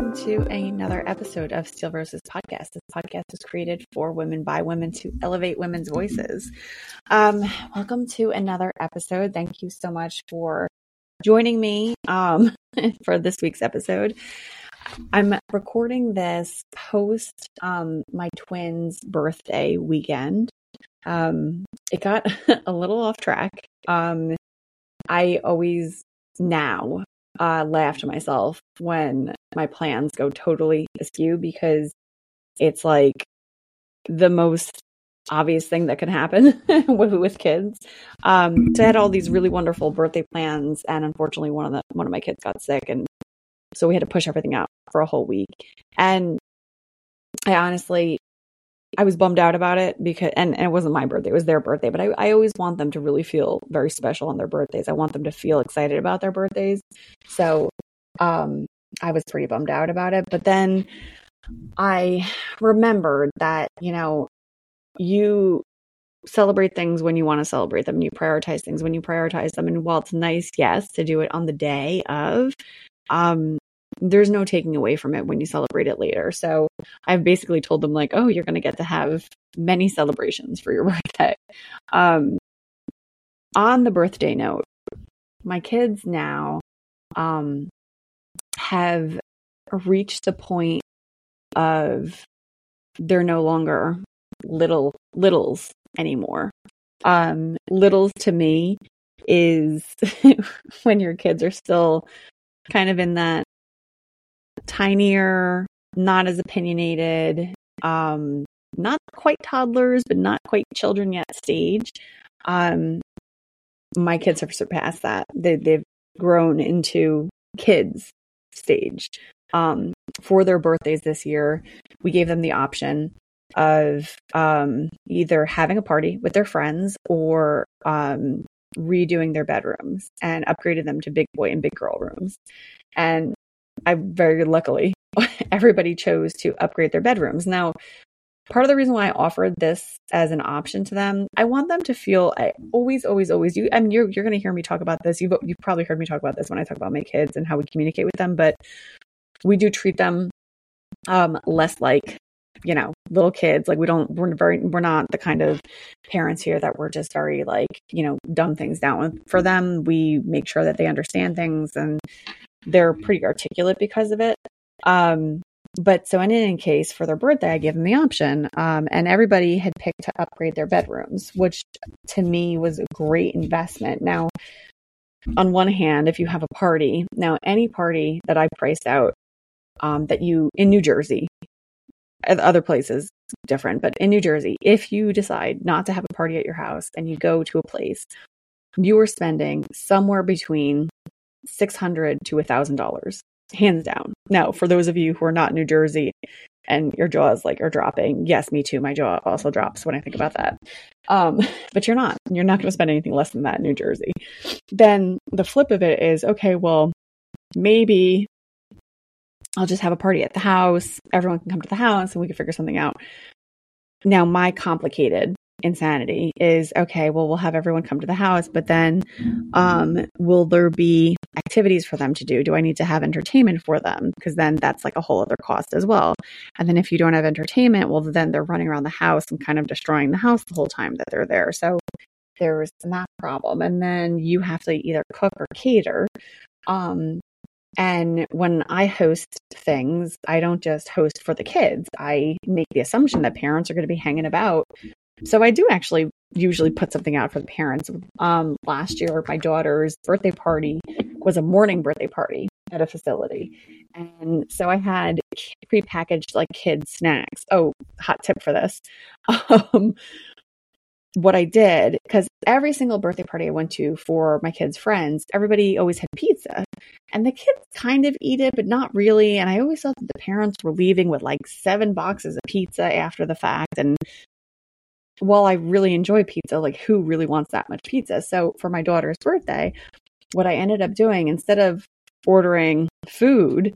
welcome to another episode of Steel Roses Podcast. This podcast is created for women by women to elevate women's voices. Welcome to another episode. Thank you so much for joining me for this week's episode. I'm recording this post my twins' birthday weekend. It got a little off track. I always now laugh to myself when my plans go totally askew because it's like the most obvious thing that can happen with kids. So I had all these really wonderful birthday plans, and unfortunately one of my kids got sick, and so we had to push everything out for a whole week. And I was bummed out about it because, and it wasn't my birthday, it was their birthday, but I always want them to really feel very special on their birthdays. I want them to feel excited about their birthdays. So, I was pretty bummed out about it, but then I remembered that, you celebrate things when you want to celebrate them. You prioritize things when you prioritize them. And while it's nice, yes, to do it on the day of, there's no taking away from it when you celebrate it later. So I've basically told them like, oh, you're going to get to have many celebrations for your birthday. On the birthday note, my kids now have reached the point of they're no longer littles anymore. Littles to me is when your kids are still kind of in that tinier, not as opinionated, not quite toddlers, but not quite children yet stage. My kids have surpassed that. They've grown into kids stage. For their birthdays this year, we gave them the option of either having a party with their friends or redoing their bedrooms, and upgraded them to big boy and big girl rooms. And I very luckily, everybody chose to upgrade their bedrooms. Now, part of the reason why I offered this as an option to them, I want them to feel, I always, you're going to hear me talk about this. You've probably heard me talk about this when I talk about my kids and how we communicate with them, but we do treat them less like, little kids. Like we're not the kind of parents here that we're just very like, dumb things down for them. We make sure that they understand things and they're pretty articulate because of it. But so in any case, for their birthday, I gave them the option. And everybody had picked to upgrade their bedrooms, which to me was a great investment. Now, on one hand, if you have a party, now any party that I priced out, that you in New Jersey, other places different, but in New Jersey, if you decide not to have a party at your house and you go to a place, you are spending somewhere between $600 to $1,000, hands down. Now, for those of you who are not in New Jersey and your jaws are dropping, yes, me too. My jaw also drops when I think about that. But you're not going to spend anything less than that in New Jersey. Then the flip of it is, okay, well, maybe I'll just have a party at the house. Everyone can come to the house and we can figure something out. Now, my complicated insanity is, okay, well, we'll have everyone come to the house, but then will there be activities for them to do? Do I need to have entertainment for them? Because then that's like a whole other cost as well. And then if you don't have entertainment, well, then they're running around the house and kind of destroying the house the whole time that they're there. So there's that problem. And then you have to either cook or cater. And when I host things, I don't just host for the kids. I make the assumption that parents are going to be hanging about. So I do actually usually put something out for the parents. Last year, my daughter's birthday party was a morning birthday party at a facility. And so I had prepackaged kids snacks. Oh, hot tip for this. What I did, because every single birthday party I went to for my kids' friends, everybody always had pizza. And the kids kind of eat it, but not really. And I always thought that the parents were leaving with 7 boxes of pizza after the fact. And while I really enjoy pizza, who really wants that much pizza? So for my daughter's birthday, what I ended up doing, instead of ordering food,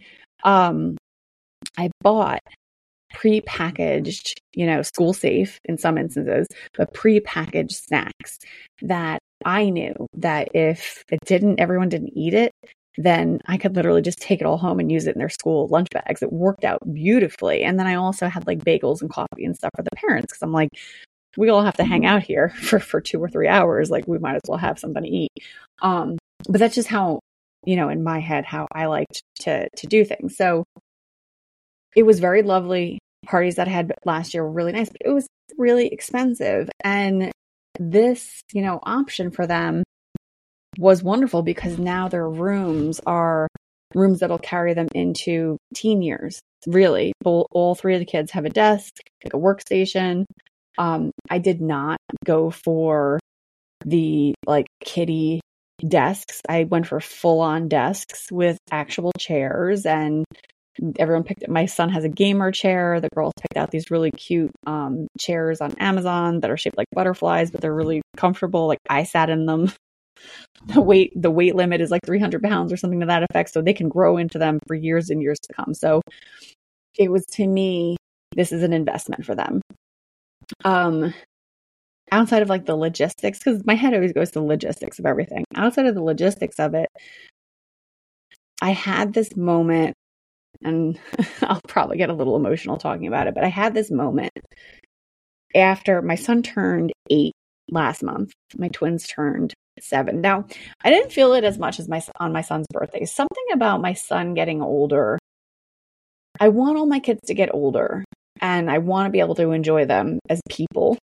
I bought prepackaged, school safe in some instances, but prepackaged snacks that I knew that if everyone didn't eat it, then I could literally just take it all home and use it in their school lunch bags. It worked out beautifully. And then I also had like bagels and coffee and stuff for the parents, because I'm like, we all have to hang out here for 2 or 3 hours. Like, we might as well have something to eat. But that's just how, in my head, how I liked to do things. So it was very lovely. Parties that I had last year were really nice, but it was really expensive. And this, option for them was wonderful, because now their rooms are rooms that'll carry them into teen years. Really, all 3 of the kids have a desk, like a workstation. I did not go for the like kiddie desks. I went for full-on desks with actual chairs, and everyone picked. My son has a gamer chair. The girls picked out these really cute chairs on Amazon that are shaped like butterflies, but they're really comfortable. Like, I sat in them. The weight limit is like 300 pounds or something to that effect, so they can grow into them for years and years to come. So it was, to me, this is an investment for them. Outside of like the logistics, because my head always goes to the logistics of everything. Outside of the logistics of it, I had this moment, and I'll probably get a little emotional talking about it, but I had this moment after my son turned 8 last month. My twins turned 7. Now, I didn't feel it as much as on my son's birthday. Something about my son getting older. I want all my kids to get older, and I want to be able to enjoy them as people,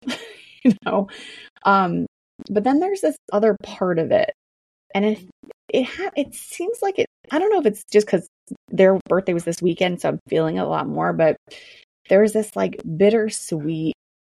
But then there's this other part of it, and it seems like it. I don't know if it's just because their birthday was this weekend, so I'm feeling it a lot more. But there's this like bittersweetness,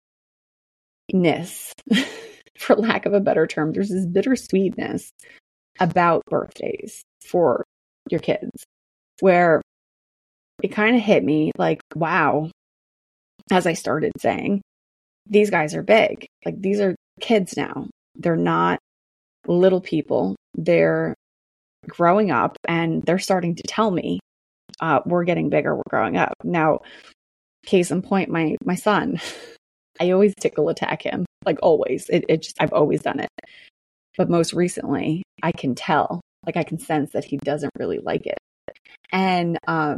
for lack of a better term. There's this bittersweetness about birthdays for your kids, where it kind of hit me like, wow, as I started saying, these guys are big. Like, these are kids now. They're not little people. They're growing up, and they're starting to tell me, we're getting bigger, we're growing up. Now, case in point, my son, I always tickle attack him, like always. I've always done it. But most recently, I can tell, like I can sense that he doesn't really like it. And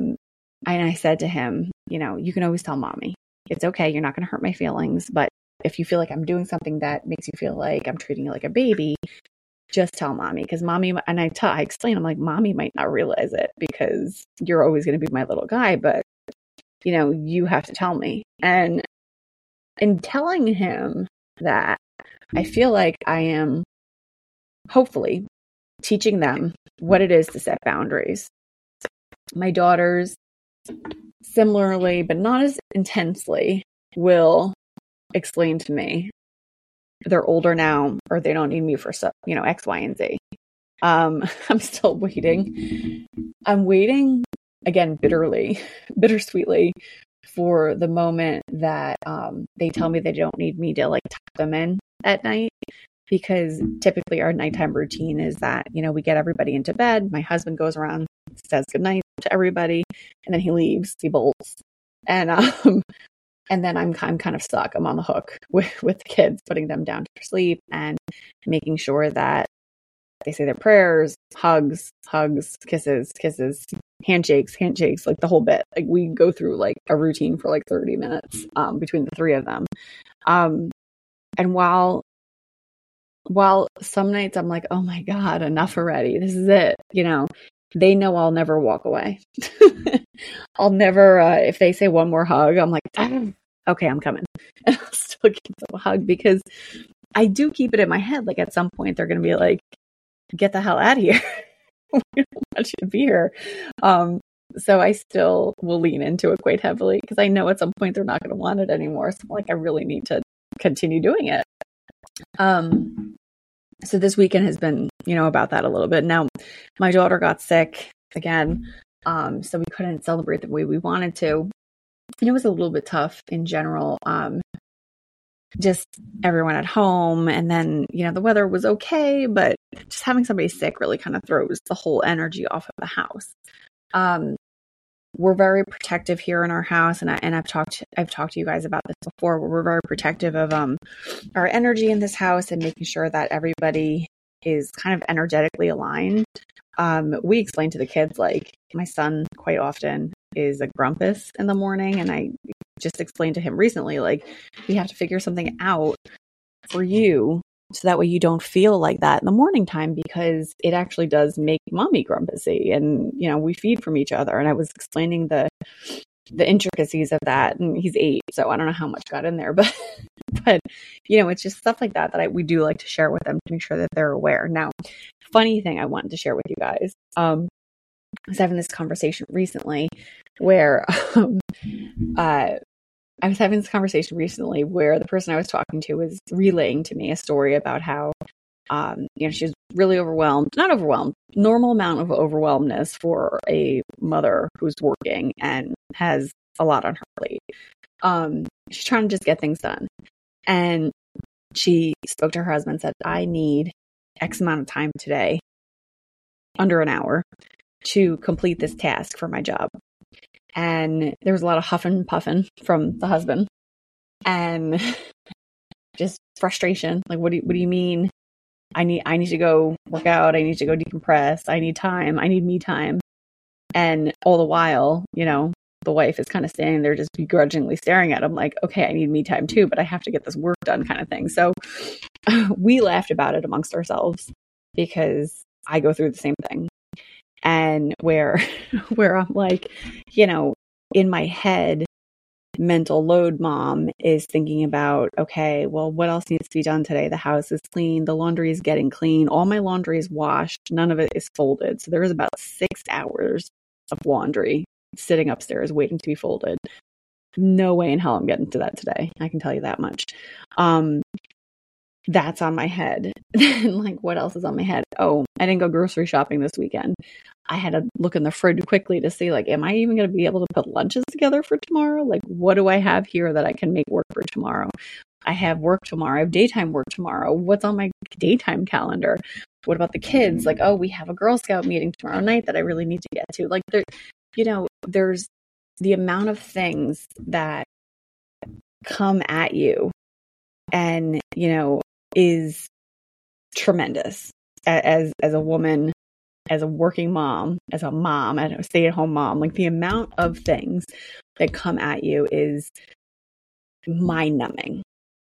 I said to him, you can always tell mommy. It's okay. You're not going to hurt my feelings. But if you feel like I'm doing something that makes you feel like I'm treating you like a baby, just tell mommy. Because mommy, and I explain, I'm like, mommy might not realize it because you're always going to be my little guy. But, you have to tell me. And in telling him that, I feel like I am hopefully teaching them what it is to set boundaries. My daughters, similarly, but not as intensely, will explain to me they're older now, or they don't need me for X, Y, and Z. I'm still waiting. I'm waiting again, bittersweetly, for the moment that they tell me they don't need me to like tuck them in at night. Because typically our nighttime routine is that, we get everybody into bed. My husband goes around, says goodnight to everybody, and then he leaves, he bolts. And then I'm kind of stuck. I'm on the hook with the kids, putting them down to sleep and making sure that they say their prayers, hugs, kisses, handshakes, like the whole bit. Like, we go through like a routine for like 30 minutes between the 3 of them. And while some nights I'm like, oh my God, enough already. This is it. They know I'll never walk away. I'll never, if they say one more hug, I'm like, okay, I'm coming. And I'll still give them a hug, because I do keep it in my head. Like, at some point they're going to be like, get the hell out of here. We don't want you to be here. So I still will lean into it quite heavily, because I know at some point they're not going to want it anymore. So I'm like, I really need to continue doing it. So this weekend has been, about that a little bit. Now, my daughter got sick again, so we couldn't celebrate the way we wanted to. And it was a little bit tough in general, just everyone at home. And then, the weather was okay, but just having somebody sick really kind of throws the whole energy off of the house. We're very protective here in our house, and I've talked to you guys about this before. We're very protective of our energy in this house, and making sure that everybody is kind of energetically aligned. we explain to the kids, like, my son quite often is a grumpus in the morning. And I just explained to him recently, like, we have to figure something out for you so that way you don't feel like that in the morning time, because it actually does make mommy grumpusy, and, you know, we feed from each other. And I was explaining the intricacies of that, and he's 8, so I don't know how much got in there, but you know, it's just stuff like that that we do like to share with them to make sure that they're aware. Now, funny thing I wanted to share with you guys, I was having this conversation recently where the person I was talking to was relaying to me a story about how, you know, she was really not overwhelmed, normal amount of overwhelmness for a mother who's working and has a lot on her plate. She's trying to just get things done. And she spoke to her husband and said, I need X amount of time today, under an hour, to complete this task for my job. And there was a lot of huffing and puffing from the husband, and just frustration. Like, what do you mean? I need to go work out. I need to go decompress. I need time. I need me time. And all the while, you know, the wife is kind of standing there just begrudgingly staring at him like, okay, I need me time too, but I have to get this work done, kind of thing. So we laughed about it amongst ourselves, because I go through the same thing. And where I'm like, you know, in my head, mental load mom is thinking about, okay, well, what else needs to be done today? The house is clean. The laundry is getting clean. All my laundry is washed. None of it is folded. So there is about 6 hours of laundry sitting upstairs waiting to be folded. No way in hell I'm getting to that today. I can tell you that much. That's on my head. Then, like, what else is on my head? Oh, I didn't go grocery shopping this weekend. I had to look in the fridge quickly to see, like, am I even going to be able to put lunches together for tomorrow? Like, what do I have here that I can make work for tomorrow? I have work tomorrow. I have daytime work tomorrow. What's on my daytime calendar? What about the kids? Like, oh, we have a Girl Scout meeting tomorrow night that I really need to get to. Like, there, you know, there's the amount of things that come at you, and, you know, is tremendous as a woman, as a working mom, as a stay-at-home mom. Like, the amount of things that come at you is mind-numbing.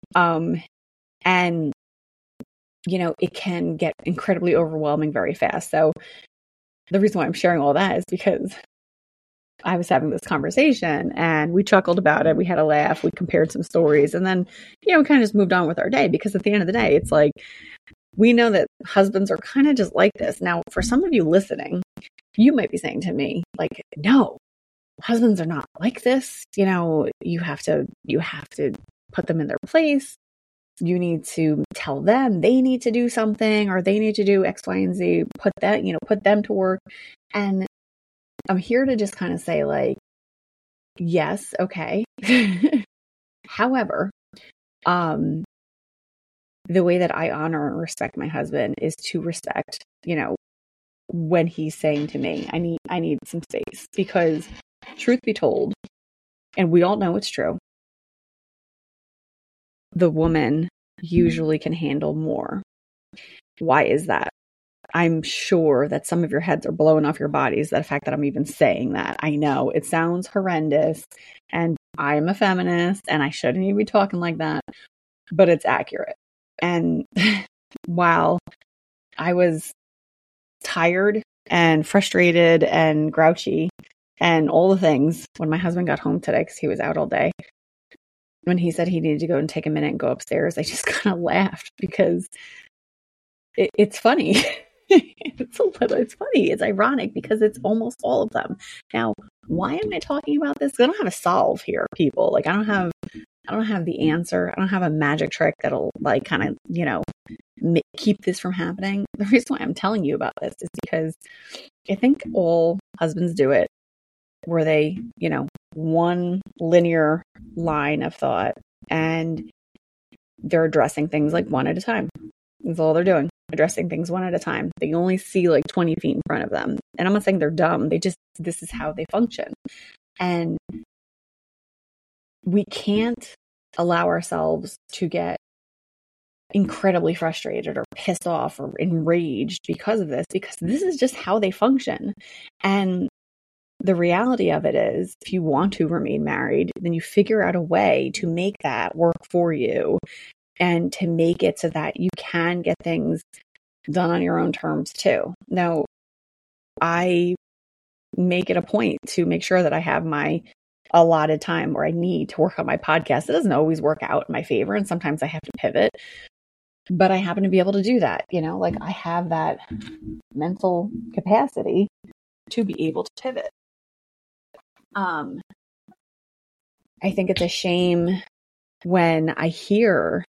And, you know, it can get incredibly overwhelming very fast. So the reason why I'm sharing all that is because I was having this conversation and we chuckled about it. We had a laugh. We compared some stories, and then, you know, we kind of just moved on with our day, because at the end of the day, it's like, we know that husbands are kind of just like this. Now, for some of you listening, you might be saying to me, like, no, husbands are not like this. You know, you have to put them in their place. You need to tell them they need to do something, or they need to do X, Y, and Z, put them to work. And I'm here to just kind of say, like, yes, okay. However, the way that I honor and respect my husband is to respect, you know, when he's saying to me, I need some space, because truth be told, and we all know it's true, the woman usually can handle more. Why is that? I'm sure that some of your heads are blowing off your bodies, that the fact that I'm even saying that. I know it sounds horrendous, and I'm a feminist and I shouldn't even be talking like that, but it's accurate. And while I was tired and frustrated and grouchy and all the things when my husband got home today, because he was out all day, when he said he needed to go and take a minute and go upstairs, I just kind of laughed, because it's funny. It's funny. It's ironic, because it's almost all of them. Now, why am I talking about this? Because I don't have a solve here, people. Like, I don't have the answer. I don't have a magic trick that'll, like, kind of, you know, keep this from happening. The reason why I'm telling you about this is because I think all husbands do it, where they, you know, one linear line of thought, and they're addressing things like one at a time. That's all they're doing. Addressing things one at a time. They only see like 20 feet in front of them. And I'm not saying they're dumb. This is how they function. And we can't allow ourselves to get incredibly frustrated or pissed off or enraged because of this, because this is just how they function. And the reality of it is, if you want to remain married, then you figure out a way to make that work for you and to make it so that you can get things done on your own terms too. Now, I make it a point to make sure that I have my allotted time where I need to work on my podcast. It doesn't always work out in my favor, and sometimes I have to pivot, but I happen to be able to do that. Like I have that mental capacity to be able to pivot. I think it's a shame when I hear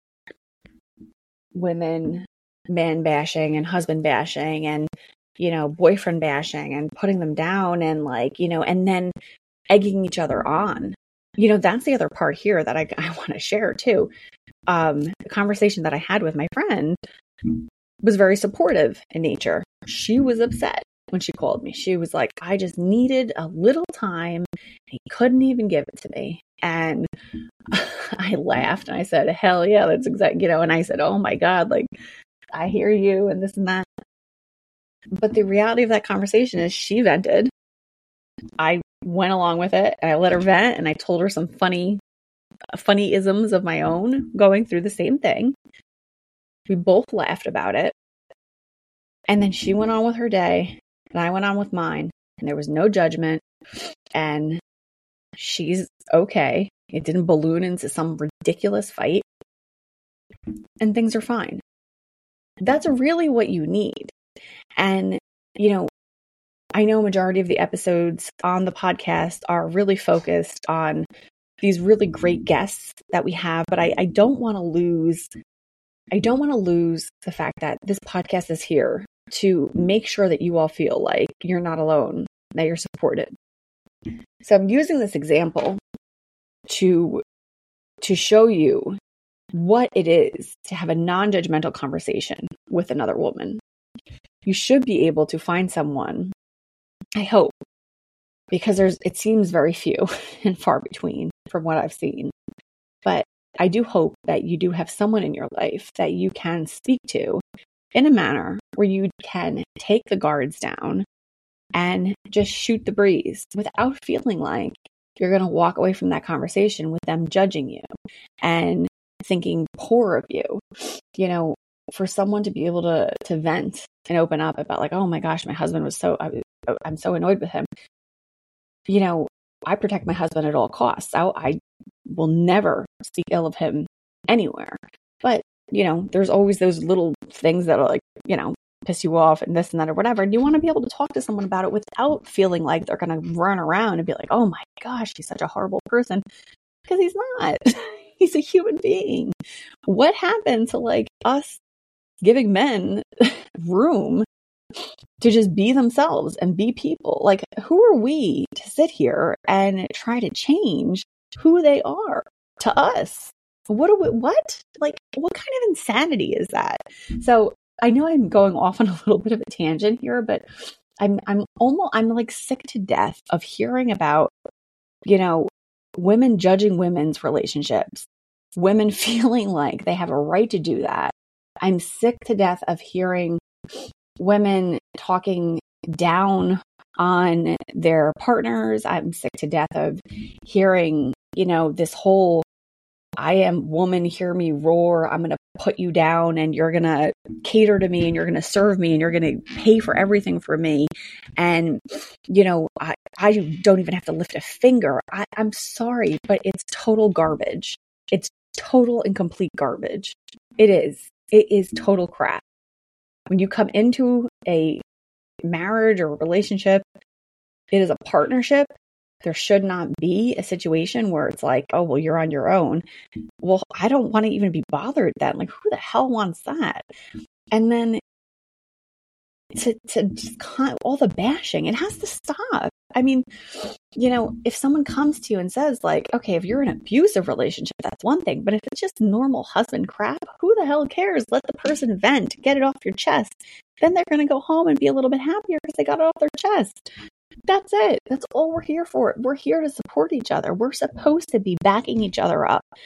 women man bashing and husband bashing and, boyfriend bashing and putting them down and and then egging each other on. That's the other part here that I want to share too. The conversation that I had with my friend was very supportive in nature. She was upset when she called me. She was like, I just needed a little time. He couldn't even give it to me. And I laughed and I said, hell yeah, that's exactly, and I said, oh my God, I hear you and this and that. But the reality of that conversation is she vented. I went along with it and I let her vent and I told her some funny isms of my own going through the same thing. We both laughed about it. And then she went on with her day and I went on with mine, and there was no judgment, and she's okay. It didn't balloon into some ridiculous fight, and things are fine. That's really what you need. And, I know a majority of the episodes on the podcast are really focused on these really great guests that we have, but I don't want to lose the fact that this podcast is here to make sure that you all feel like you're not alone, that you're supported. So I'm using this example to show you what it is to have a non-judgmental conversation with another woman. You should be able to find someone, I hope, because it seems very few and far between from what I've seen. But I do hope that you do have someone in your life that you can speak to in a manner where you can take the guards down and just shoot the breeze without feeling like you're going to walk away from that conversation with them judging you and thinking poor of you. For someone to be able to vent and open up about oh my gosh, my husband was I'm so annoyed with him. I protect my husband at all costs. So I will never speak ill of him anywhere. But, there's always those little things that are piss you off and this and that or whatever. And you want to be able to talk to someone about it without feeling like they're going to run around and be like, oh my gosh, he's such a horrible person. Because he's not. He's a human being. What happened to us giving men room to just be themselves and be people? Who are we to sit here and try to change who they are to us? What kind of insanity is that? So I know I'm going off on a little bit of a tangent here, but I'm sick to death of hearing about, women judging women's relationships, women feeling like they have a right to do that. I'm sick to death of hearing women talking down on their partners. I'm sick to death of hearing, this whole I am woman, hear me roar. I'm going to put you down and you're going to cater to me and you're going to serve me and you're going to pay for everything for me. And, I don't even have to lift a finger. I'm sorry, but it's total garbage. It's total and complete garbage. It is. It is total crap. When you come into a marriage or a relationship, it is a partnership. There should not be a situation where it's oh, well, you're on your own. Well, I don't want to even be bothered then. Who the hell wants that? And then to just all the bashing, it has to stop. I mean, if someone comes to you and says okay, if you're in an abusive relationship, that's one thing. But if it's just normal husband crap, who the hell cares? Let the person vent, get it off your chest. Then they're going to go home and be a little bit happier because they got it off their chest. That's it. That's all we're here for. We're here to support each other. We're supposed to be backing each other up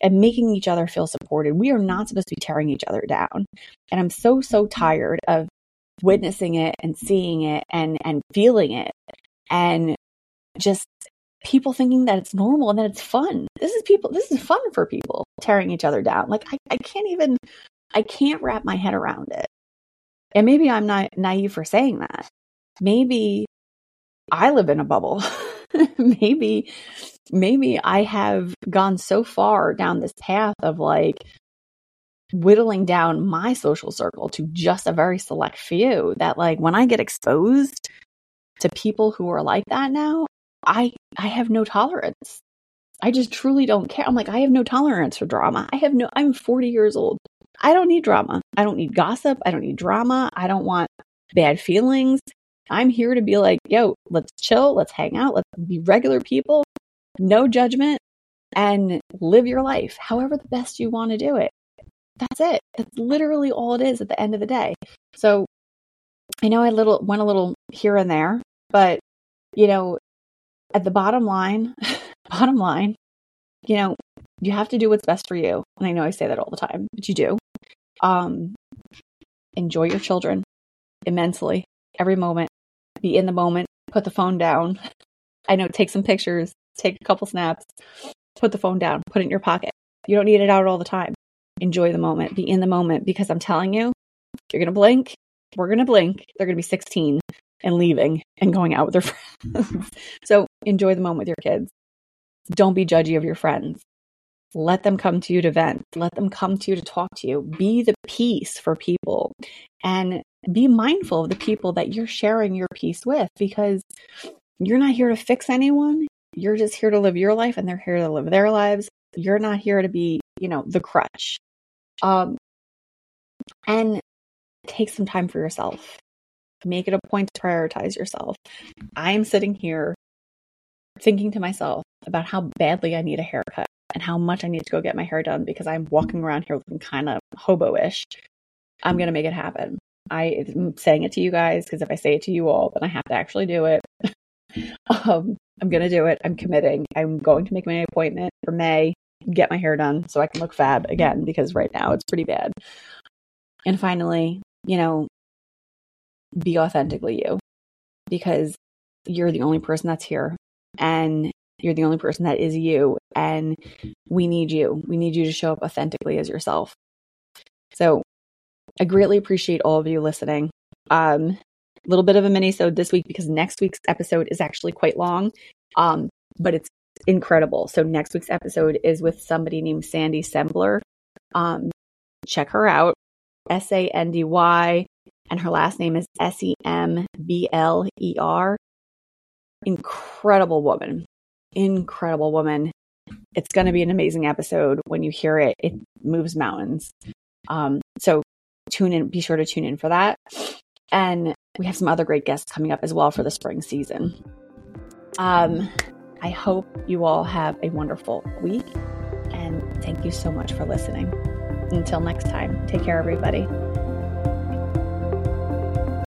and making each other feel supported. We are not supposed to be tearing each other down. And I'm so tired of witnessing it and seeing it and feeling it, and just people thinking that it's normal and that it's fun. This is fun for people, tearing each other down. Like I can't wrap my head around it. And maybe I'm not naive for saying that. Maybe I live in a bubble. maybe I have gone so far down this path of like whittling down my social circle to just a very select few, that like when I get exposed to people who are like that now, I have no tolerance. I just truly don't care. I'm like, I have no tolerance for drama. I'm 40 years old. I don't need drama. I don't need gossip. I don't need drama. I don't want bad feelings. I'm here to be like, yo, let's chill. Let's hang out. Let's be regular people. No judgment, and live your life however the best you want to do it. That's it. That's literally all it is at the end of the day. So I know I went a little here and there, but at the bottom line, you have to do what's best for you. And I know I say that all the time, but you do. Enjoy your children immensely, every moment. Be in the moment. Put the phone down. I know, take some pictures, take a couple snaps, put the phone down, put it in your pocket. You don't need it out all the time. Enjoy the moment. Be in the moment, because I'm telling you, you're going to blink. We're going to blink. They're going to be 16 and leaving and going out with their friends. So enjoy the moment with your kids. Don't be judgy of your friends. Let them come to you to vent. Let them come to you to talk to you. Be the peace for people, and be mindful of the people that you're sharing your peace with, because you're not here to fix anyone. You're just here to live your life, and they're here to live their lives. You're not here to be, the crutch. And take some time for yourself. Make it a point to prioritize yourself. I'm sitting here thinking to myself about how badly I need a haircut and how much I need to go get my hair done, because I'm walking around here looking kind of hobo-ish. I'm going to make it happen. I'm saying it to you guys because if I say it to you all, then I have to actually do it. I'm going to do it. I'm committing. I'm going to make my appointment for May, get my hair done so I can look fab again, because right now it's pretty bad. And finally, be authentically you, because you're the only person that's here, and you're the only person that is you, and we need you. We need you to show up authentically as yourself. So I greatly appreciate all of you listening. A little bit of a mini-sode this week, because next week's episode is actually quite long, but it's incredible. So next week's episode is with somebody named Sandy Sembler. Check her out, Sandy, and her last name is Sembler. Incredible woman. It's going to be an amazing episode. When you hear it, it moves mountains. So tune in, be sure to tune in for that. And we have some other great guests coming up as well for the spring season. I hope you all have a wonderful week, and thank you so much for listening. Until next time, take care, everybody.